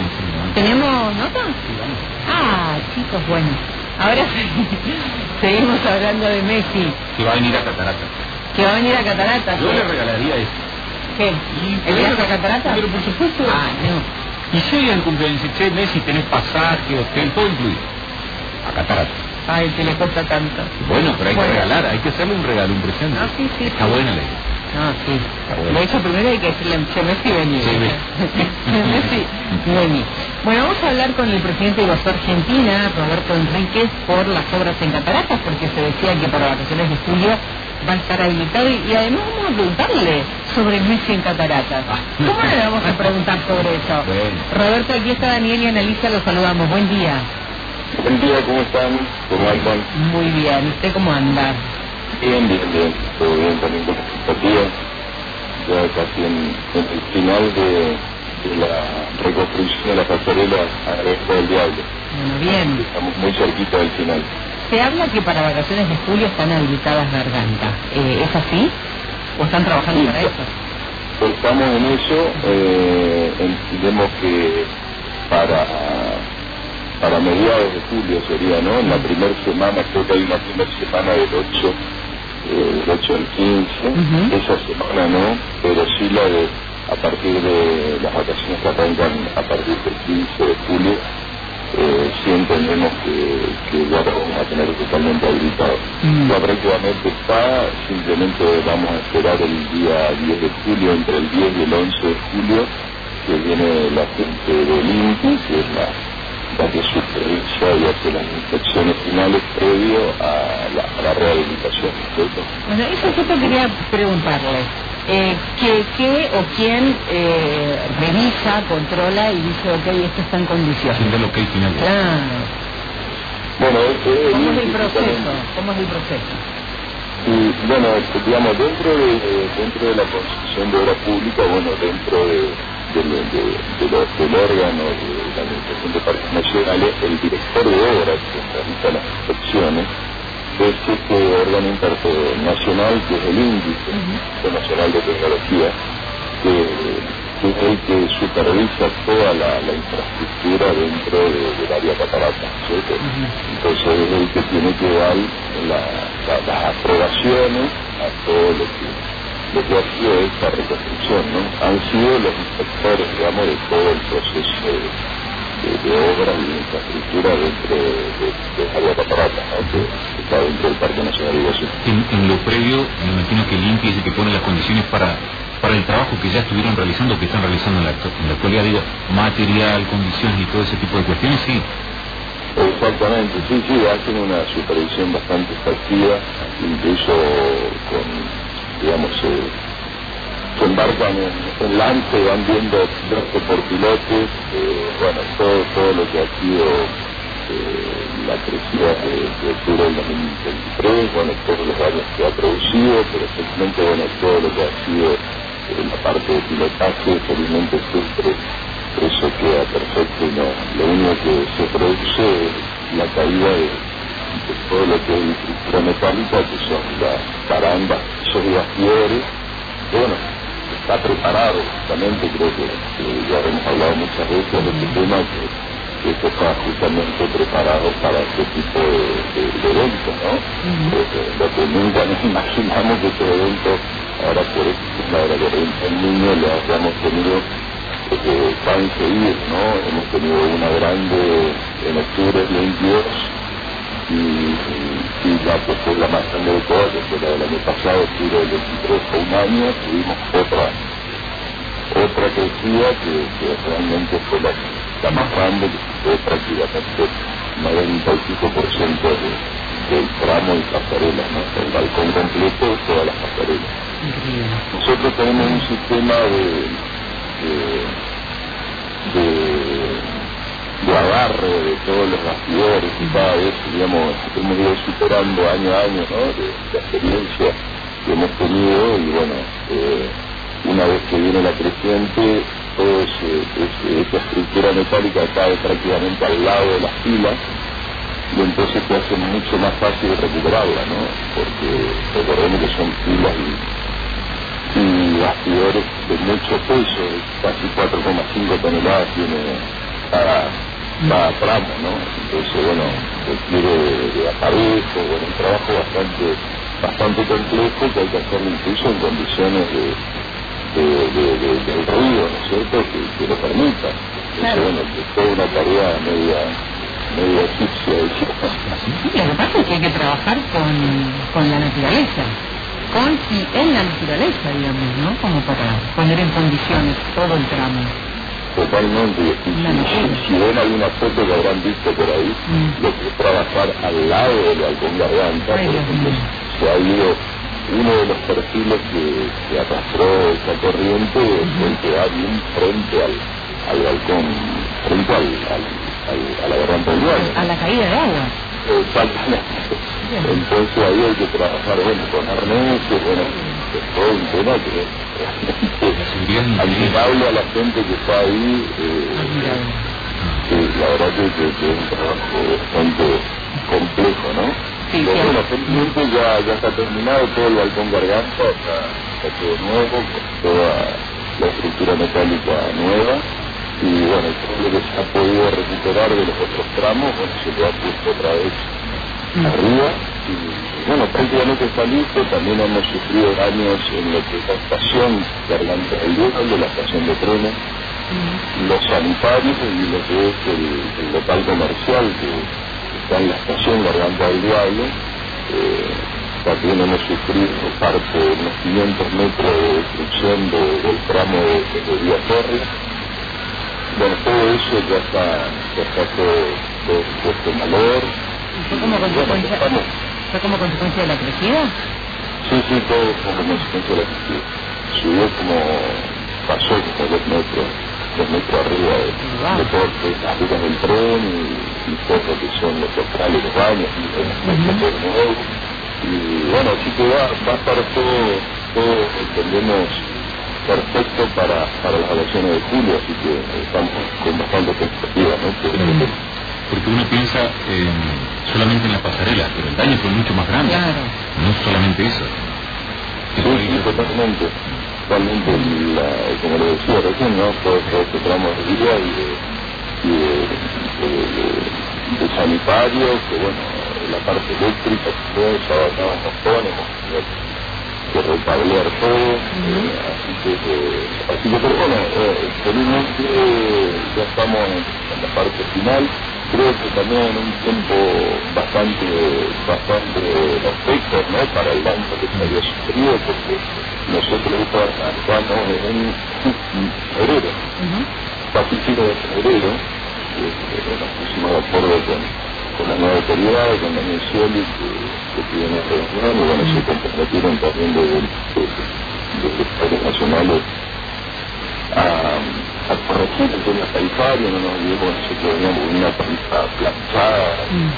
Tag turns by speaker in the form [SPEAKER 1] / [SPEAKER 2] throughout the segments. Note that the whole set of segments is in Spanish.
[SPEAKER 1] ¿Tenemos nota?
[SPEAKER 2] Sí, vamos.
[SPEAKER 1] Ah, chicos, bueno. Ahora seguimos hablando de Messi.
[SPEAKER 2] Que va a venir a Catarata.
[SPEAKER 1] Que va a venir a Catarata.
[SPEAKER 2] Yo le regalaría eso.
[SPEAKER 1] ¿Qué? ¿El viaje a Catarata?
[SPEAKER 2] Pero por supuesto.
[SPEAKER 1] Ah, no.
[SPEAKER 2] Y si hoy en el cumpleaños dice, che, Messi, tenés pasaje, hotel, todo incluido. A Catarata.
[SPEAKER 1] Ay, que le cuesta tanto.
[SPEAKER 2] Bueno, pero hay que regalar, hay que hacerle un regalo, un presente.
[SPEAKER 1] No, sí, sí.
[SPEAKER 2] Está buena la idea.
[SPEAKER 1] No, sí.
[SPEAKER 2] Bueno.
[SPEAKER 1] De hecho, primero hay que decirle, che, Messi, vení.
[SPEAKER 2] Sí,
[SPEAKER 1] Messi, vení. Bueno, vamos a hablar con el presidente de Guasú Argentina, Roberto Enríquez, por las obras en Cataratas, porque se decía que para vacaciones de julio va a estar habilitado y además vamos a preguntarle sobre Messi en Cataratas. ¿Cómo le vamos a preguntar sobre eso?
[SPEAKER 2] Bueno.
[SPEAKER 1] Roberto, aquí está Daniel y Analisa, los saludamos. Buen día.
[SPEAKER 3] Buen día, ¿cómo están? ¿Cómo andan?
[SPEAKER 1] Muy bien. ¿Usted cómo anda?
[SPEAKER 3] Bien, bien, bien. Todo bien, también con expectativas. Ya casi en el final de la reconstrucción de la pasarela a Resto del Diablo.
[SPEAKER 1] Bueno, bien.
[SPEAKER 3] Estamos muy cerquita del final.
[SPEAKER 1] Se habla que para vacaciones de julio están habilitadas gargantas. ¿Es así? ¿O están trabajando
[SPEAKER 3] Sí,
[SPEAKER 1] para eso?
[SPEAKER 3] Estamos en eso. Entendemos que para mediados de julio sería, ¿no? En la primera semana, creo que hay una primera semana del 8 al 15, esa semana no, pero sí la de a partir de las vacaciones que arrancan a partir del 15 de julio, sí entendemos que ya lo vamos a tener totalmente habilitado. Ya prácticamente está, simplemente vamos a esperar el día 10 de julio, entre el 10 y el 11 de julio, que viene la gente del INPI, que es la que supervisa y hace las inspecciones finales previo a la rehabilitación, ¿cierto?
[SPEAKER 1] Bueno, eso yo quería preguntarle. ¿Qué o quién revisa, controla y dice, ok, esto está en condiciones?
[SPEAKER 2] ¿Quién da el ok final?
[SPEAKER 1] Claro.
[SPEAKER 3] Bueno,
[SPEAKER 1] ¿Cómo es el proceso? ¿Cómo es el proceso?
[SPEAKER 3] Y bueno, digamos, dentro de la construcción de obra pública, bueno, dentro del órgano de la Administración de Parques Nacionales, el director de obras que realiza las inspecciones es este órgano internacional que es el Índice Nacional de Tecnología, que es el que supervisa toda la infraestructura dentro del área catarata, ¿cierto? Entonces es el que tiene que dar las aprobaciones a todo lo que ha sido esta reconstrucción, ¿no? Han sido los inspectores, digamos, de todo el proceso de obras y de infraestructura dentro del área catarata, ¿no? Que está dentro del Parque Nacional de Iguazú.
[SPEAKER 2] En lo previo, me imagino que el INPI es el que pone las condiciones para el trabajo que ya estuvieron realizando, que están realizando en la actualidad, digo, material, condiciones y todo ese tipo de cuestiones, sí.
[SPEAKER 3] Exactamente, sí, hacen una supervisión bastante efectiva, incluso con, digamos, se embarcan en lance, van viendo pilote por pilote, bueno, todo lo que ha sido la crecida de octubre del 2023, bueno, todos los daños que ha producido, pero especialmente, bueno, todo lo que ha sido la parte de pilotaje, felizmente siempre eso queda perfecto y no, lo único que se produce es la caída de todo lo que es estructura metálica, que son las barandas, esos bastidores, que bueno, está preparado justamente, creo que ya hemos hablado muchas veces de este tema, que esto está justamente preparado para este tipo de eventos, ¿no? Lo que nunca nos imaginamos que este evento, ahora por ejemplo, ahora que el niño lo hayamos tenido tan seguido, ¿no? Hemos tenido una grande en octubre del 22 y la que fue la más grande de todas, que fue la del año pasado, octubre del 23, fue un año, tuvimos otra crecida que realmente fue la más grande, que fue prácticamente 95% del tramo y pasarela, ¿no? El balcón completo y todas las pasarelas. Nosotros tenemos un sistema de agarre de todos los bastidores y cada vez, digamos, hemos ido superando año a año, ¿no? De experiencia que hemos tenido y bueno, una vez que viene la creciente, toda esa estructura metálica cae prácticamente al lado de las filas y entonces te hace mucho más fácil recuperarla, ¿no? Porque recordemos que son filas y bastidores de mucho peso, casi 4,5 toneladas tiene cada tramo, ¿no? Entonces, bueno, requiere de aparejo, bueno, un trabajo bastante complejo que hay que hacerlo incluso en condiciones del ruido, ¿no es cierto?, que lo permita. Entonces, bueno, es toda una tarea media egipcia.
[SPEAKER 1] Sí, lo que pasa es que hay que trabajar con la naturaleza, con y en la naturaleza, digamos, ¿no? Como para poner en condiciones todo el tramo.
[SPEAKER 3] Totalmente, y si ven alguna foto que habrán visto por ahí, lo que es trabajar al lado del balcón Garganta, por ejemplo, se ha ido uno de los perfiles que arrastró esa corriente, el que va bien frente al balcón, frente a la Garganta del Dueño.
[SPEAKER 1] A la caída de agua.
[SPEAKER 3] Exactamente. Entonces ahí hay que trabajar, bueno, con arneses, bueno, es todo un tema que realmente admirable a la gente que está ahí, la verdad que es un trabajo bastante complejo, ¿no?
[SPEAKER 1] Sí,
[SPEAKER 3] pero bueno, felizmente ya está terminado todo el balcón Garganta, está todo nuevo, con toda la estructura metálica nueva, y bueno, todo lo que se ha podido recuperar de los otros tramos, bueno, se lo ha puesto otra vez arriba, y bueno, prácticamente está listo. También hemos sufrido daños en lo que es la estación Garganta del Dueño, la estación de trenes, los sanitarios y lo que es el local comercial que está en la estación Garganta del Diablo. También hemos sufrido parte de unos 500 metros de destrucción del tramo de Vía Férrea. Bueno, todo eso ya está todo puesto en valor.
[SPEAKER 1] ¿Fue como consecuencia de la crecida?
[SPEAKER 3] Sí, todo como consecuencia de la crecida. Subió pasó como 2 metros arriba de todo las rutas del tren y todo lo que son los locales, los baños, y bueno, así que va a estar todo entendemos, perfecto para las elecciones de julio, así que estamos con bastante expectativa, ¿no?
[SPEAKER 2] Porque uno piensa solamente en la pasarela, pero el daño fue mucho más grande.
[SPEAKER 1] Claro.
[SPEAKER 2] No solamente eso.
[SPEAKER 3] Sí, totalmente. Totalmente, como le decía recién, ¿no? Todo este tramo de vida y de sanitario, que bueno, la parte eléctrica, todo eso, estaba en mostones, que recablear todo, así que pero bueno, felizmente ya estamos en la parte final. Creo que también un tiempo bastante perfecto, ¿no?, para el banco que se había sufrido, porque nosotros arrancamos en febrero, principios de febrero, nos pusimos de acuerdo con la nueva autoridad, con la Cioli, que tiene una reunión, y bueno, se comprometieron también desde los padres nacionales a corregir el tema tarifario. No nos olvidemos, nosotros veníamos una tarifa planchada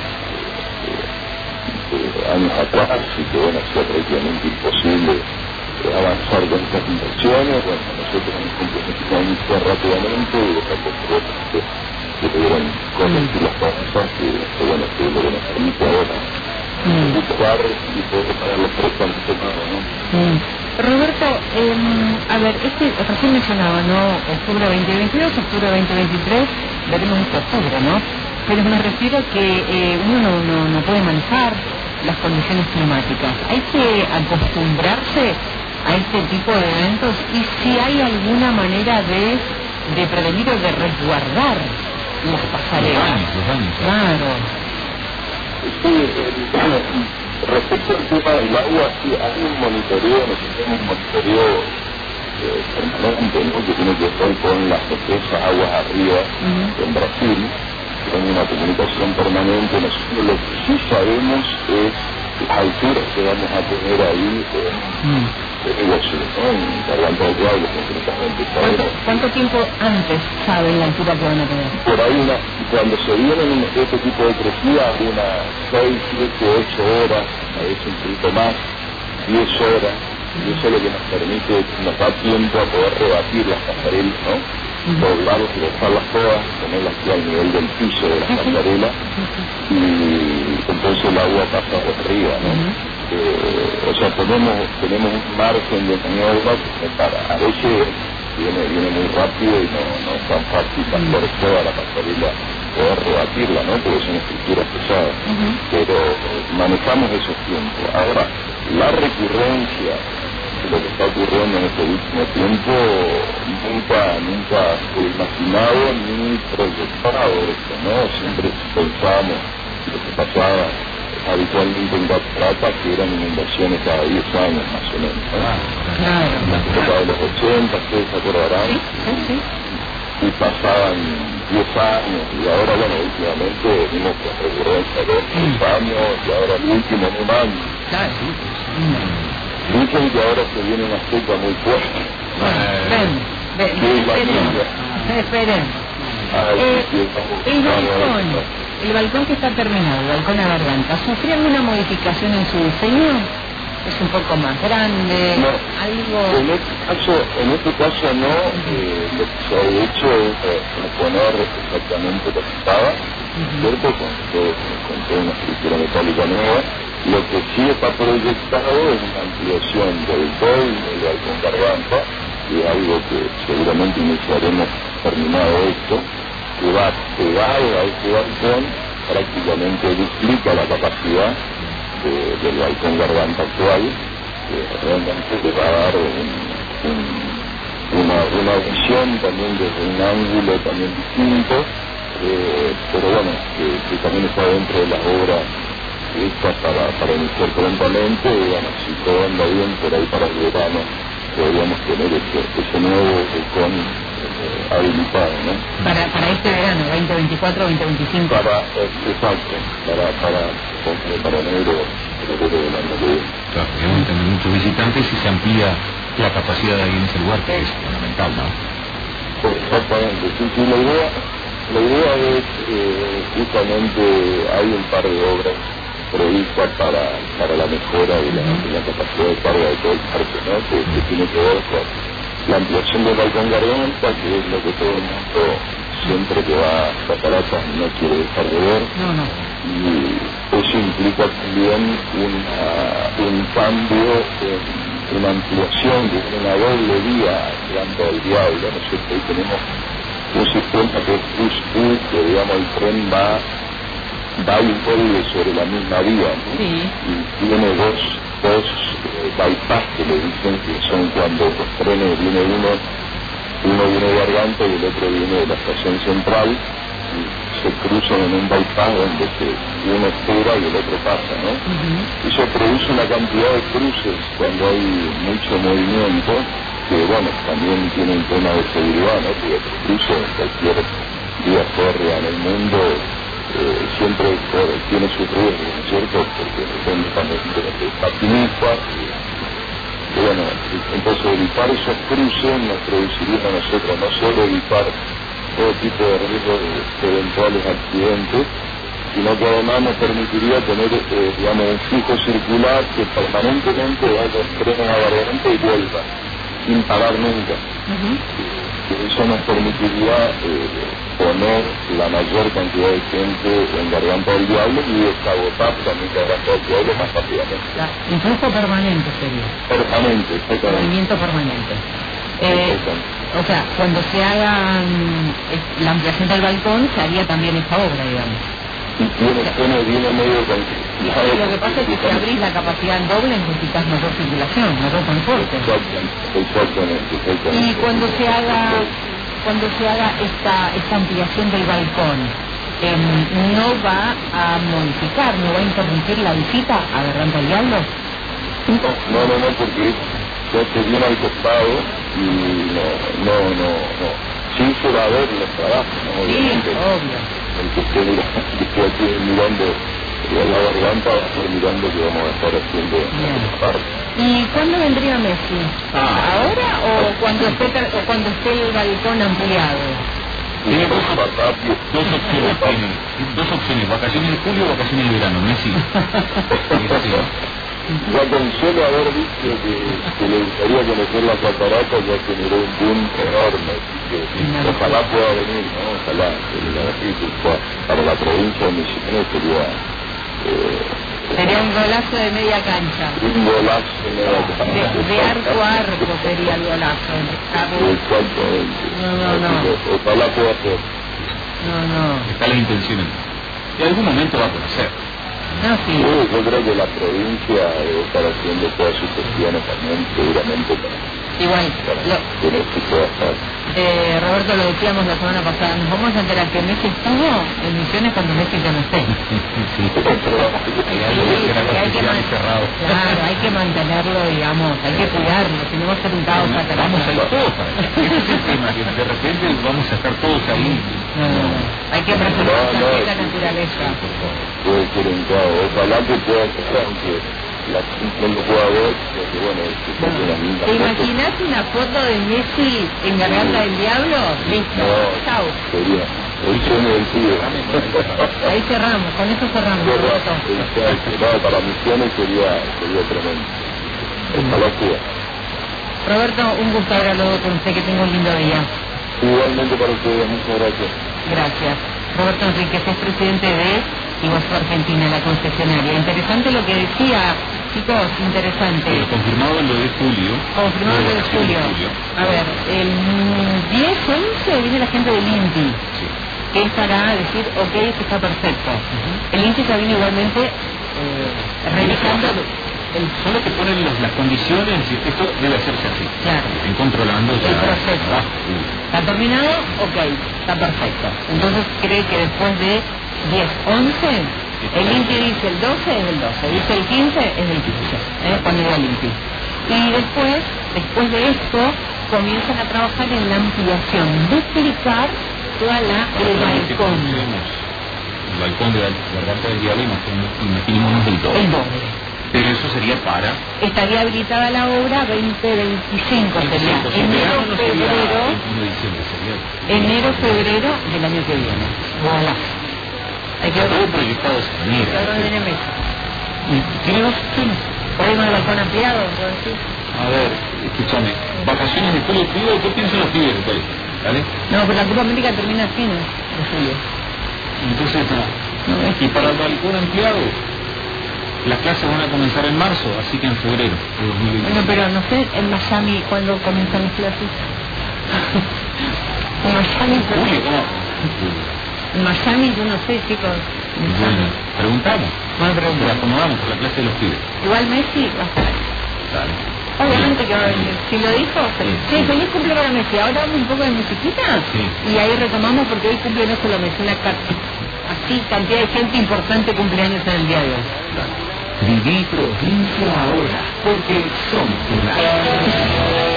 [SPEAKER 3] años atrás, y que bueno, hacía prácticamente imposible avanzar con estas inversiones. Bueno, nosotros nos comprometimos a iniciar rápidamente y dejamos que pudieran corregir las cosas, que bueno, que es lo que nos permite ahora recuperar y poder pagar los préstamos tomados, ¿no?
[SPEAKER 1] Roberto, a ver, recién mencionaba, ¿no? Octubre 2022, octubre 2023, veremos este octubre, ¿no? Pero me refiero que uno no puede manejar las condiciones climáticas. Hay que acostumbrarse a este tipo de eventos, y si hay alguna manera de prevenir o de resguardar las pasarelas.
[SPEAKER 2] Los daños.
[SPEAKER 1] Claro.
[SPEAKER 3] Sí, respecto al tema del agua, sí, hay un monitoreo, nosotros tenemos un monitoreo permanente, ¿no?, que tiene que ver con las represas aguas arriba en Brasil, con una comunicación permanente. Nosotros lo que sí sabemos es las alturas que vamos a tener ahí en Garganta del Diablo, concretamente.
[SPEAKER 1] ¿Cuánto tiempo antes saben la altura que van a tener?
[SPEAKER 3] Por ahí cuando se vienen este tipo de crecida, unas 6, 7, 8 horas, a veces un poquito más, 10 horas, y eso es lo que nos permite, nos da tiempo a poder rebatir las pasarelas, ¿no? Doblarlas y dejarlas todas, ponerlas aquí al nivel del piso de las pasarelas, y entonces el agua pasa por arriba, ¿no? O sea, tenemos un margen de maniobra para, a veces viene muy rápido y no es tan fácil pasar toda la pasarela, poder rebatirla, ¿no? Porque son estructuras pesadas, pero manejamos esos tiempos. Ahora, la recurrencia de lo que está ocurriendo en este último tiempo nunca fue imaginado ni proyectado esto, ¿no? Siempre pensábamos lo que pasaba habitualmente en cataratas, que eran inundaciones cada 10 años más o menos, ¿no? En la época de los 80, ustedes se acordarán, y pasaban 10 años, y ahora, bueno, últimamente vimos con recurrencia de 10 años, y ahora el último en un año. Dicen que ahora se viene una seca muy fuerte.
[SPEAKER 1] Esperen. El balcón que está terminado, el balcón a garganta, ¿sufrió alguna modificación en su diseño? ¿Es un poco más grande?
[SPEAKER 3] No,
[SPEAKER 1] algo...
[SPEAKER 3] en este caso no. Lo que se ha hecho es poner exactamente lo que estaba, ¿cierto? Con toda una estructura metálica nueva. Lo que sí está proyectado es una ampliación del doble del balcón garganta, y algo que seguramente iniciaremos terminado esto, que va pegado a este balcón, prácticamente duplica la capacidad del balcón garganta actual, que realmente le va a dar una visión también desde un ángulo también distinto, pero bueno, que también está dentro de las obras estas para iniciar prontamente. Bueno, si todo anda bien por ahí para el verano, podríamos tener ese nuevo balcón habilitado, ¿no?
[SPEAKER 1] Para este verano, 2024-2025.
[SPEAKER 3] Exacto, para enero del año que viene.
[SPEAKER 2] Claro, deben tener muchos visitantes y se amplía la capacidad de ahí en ese lugar, que es fundamental, ¿no?
[SPEAKER 3] Exactamente, sí, la idea es, justamente hay un par de obras previstas para la mejora de la capacidad de carga de todo el parque, ¿no? Que tiene que ver con la ampliación del balcón garganta, que es lo que todo el mundo siempre que va a cataratas no quiere dejar de ver. Y eso implica también un cambio, una ampliación de una doble vía llegando al diablo. Nosotros hoy tenemos un sistema que es push-pull, que digamos el tren va y vuelve sobre la misma vía, ¿no? Y tiene dos bypass que le dicen, que son cuando los trenes viene uno viene de Garganta y el otro viene de la estación central, y se cruzan en un bypass donde uno espera y el otro pasa, ¿no? Eso produce una cantidad de cruces cuando hay mucho movimiento, que bueno, también tiene un tema de seguridad, ¿no? Porque el cruce en cualquier vía férrea en el mundo siempre tiene su riesgo, ¿no es cierto? Porque depende también de lo que patiniza. Y bueno, entonces evitar esos cruces nos produciría a nosotros no solo evitar todo tipo de riesgos de eventuales accidentes, sino que además nos permitiría tener, digamos, un flujo circular que permanentemente vaya el tren a Garganta y vuelva, sin parar nunca. Eso nos permitiría poner la mayor cantidad de gente en Garganta del Diablo y desagotar también Garganta del Diablo más rápidamente.
[SPEAKER 1] Un flujo permanente sería.
[SPEAKER 3] Permanente, exactamente.
[SPEAKER 1] Movimiento permanente. O sea, cuando se haga la ampliación del balcón, se haría también esta obra, digamos.
[SPEAKER 3] Viene medio con...
[SPEAKER 1] Lo que pasa es que si abrís la capacidad en doble, necesitas mayor circulación, mayor transporte.
[SPEAKER 3] Exactamente.
[SPEAKER 1] Y cuando se haga esta ampliación del balcón, ¿no va a modificar, no va a interrumpir la visita a Garganta del Diablo?
[SPEAKER 3] No, porque ya se viene al costado y no. Sí se va a ver los trabajos, ¿no? Obviamente.
[SPEAKER 1] Sí, obvio.
[SPEAKER 3] El que esté aquí mirando la Garganta va a estar mirando que vamos a estar haciendo esta parte.
[SPEAKER 1] ¿Y cuándo vendría Messi? ¿Ahora o cuando esté el balcón ampliado?
[SPEAKER 2] Tiene dos opciones, vacaciones de julio o vacaciones de verano, Messi.
[SPEAKER 3] Ya con solo haber visto que le gustaría conocer la catarata ya generó un boom enorme, así que ojalá pueda venir, ¿no? Ojalá, para la provincia de Misiones sería
[SPEAKER 1] Sería un golazo de media cancha.
[SPEAKER 3] Un golazo de media cancha.
[SPEAKER 1] De arco a arco sería el golazo.
[SPEAKER 3] Exactamente.
[SPEAKER 1] No.
[SPEAKER 3] Ojalá pueda ser.
[SPEAKER 1] No.
[SPEAKER 2] Está la intención. En algún momento va a poder ser.
[SPEAKER 1] No, sí.
[SPEAKER 3] Yo creo que la provincia debe estar haciendo todas sus gestiones también, seguramente,
[SPEAKER 1] Igual.
[SPEAKER 3] que esto pueda estar.
[SPEAKER 1] Roberto, lo decíamos la semana pasada, nos vamos a enterar que Messi estuvo en Misiones cuando Messi ya no esté. Claro, hay que mantenerlo, digamos, hay que cuidarlo, si no va a ser un caos.
[SPEAKER 2] Vamos a ir todos para allá. Ese es el tema, que de repente vamos a estar todos ahí.
[SPEAKER 1] Hay que preservar la naturaleza.
[SPEAKER 3] Puede ser un caos. Ojalá que pueda ser, aunque la gente no lo pueda ver, porque bueno,
[SPEAKER 1] ¿te imaginas una foto de Messi en Garganta del Diablo? Listo, chao.
[SPEAKER 3] Sería el sueño del pibe.
[SPEAKER 1] Ahí cerramos, con eso cerramos.
[SPEAKER 3] Para Misiones sería tremendo. Ojalá sea.
[SPEAKER 1] Roberto, un gusto haber hablado con usted, que tenga un lindo día.
[SPEAKER 3] Igualmente para ustedes, muchas gracias.
[SPEAKER 1] Gracias. Roberto Enríquez es presidente de Iguazú Argentina, la concesionaria. Interesante lo que decía, chicos, interesante.
[SPEAKER 2] Confirmado lo de Julio.
[SPEAKER 1] Confirmado lo de Julio. A ver, el 10-11 viene la gente del INTI, que estará a decir, ok, esto está perfecto. El INTI ya viene igualmente revisando...
[SPEAKER 2] Son los que ponen las condiciones y esto debe hacerse así.
[SPEAKER 1] Claro.
[SPEAKER 2] Estén controlando
[SPEAKER 1] el proceso. ¿Está terminado? Ok, está perfecto. Entonces cree que después de 10-11, el INTI dice el 12 es el 12, dice el 15 es el 15, poner al INTI. Y después de esto, comienzan a trabajar en la ampliación, duplicar toda el balcón.
[SPEAKER 2] El balcón de la Garganta del Diablo, imaginémonos el doble.
[SPEAKER 1] El doble.
[SPEAKER 2] Pero eso sería para...
[SPEAKER 1] Estaría habilitada la obra 2025, sería enero-febrero del año que viene. Voilà. Hay que
[SPEAKER 2] todo proyectado de manera. ¿Tiene dos opciones?
[SPEAKER 1] ¿Podemos el balcón ampliado?
[SPEAKER 2] A ver, escúchame. Vacaciones de julio, ¿qué piensan los pibes del colegio? ¿Vale?
[SPEAKER 1] No, pero la Copa América termina a fines de julio.
[SPEAKER 2] Entonces, no. Y para el balcón ampliado, las clases van a comenzar en marzo, así que en febrero de 2020.
[SPEAKER 1] Bueno, pero no sé en Miami cuándo comienzan las clases. En Miami,
[SPEAKER 2] Julio, ¿cómo?
[SPEAKER 1] En Miami, yo no sé, chicos.
[SPEAKER 2] Bueno, preguntamos. Pero acomodamos por la clase de los pibes.
[SPEAKER 1] Igual Messi va a estar.
[SPEAKER 2] Dale.
[SPEAKER 1] Obviamente que va a venir. Si lo dijo, sí, feliz cumpleaños para Messi. Ahora vamos un poco de musiquita.
[SPEAKER 2] Sí.
[SPEAKER 1] Y ahí retomamos porque hoy cumple no solo Messi, una así cantidad de gente importante cumpleaños en el día de hoy.
[SPEAKER 2] Viví provincia ahora, porque somos plural.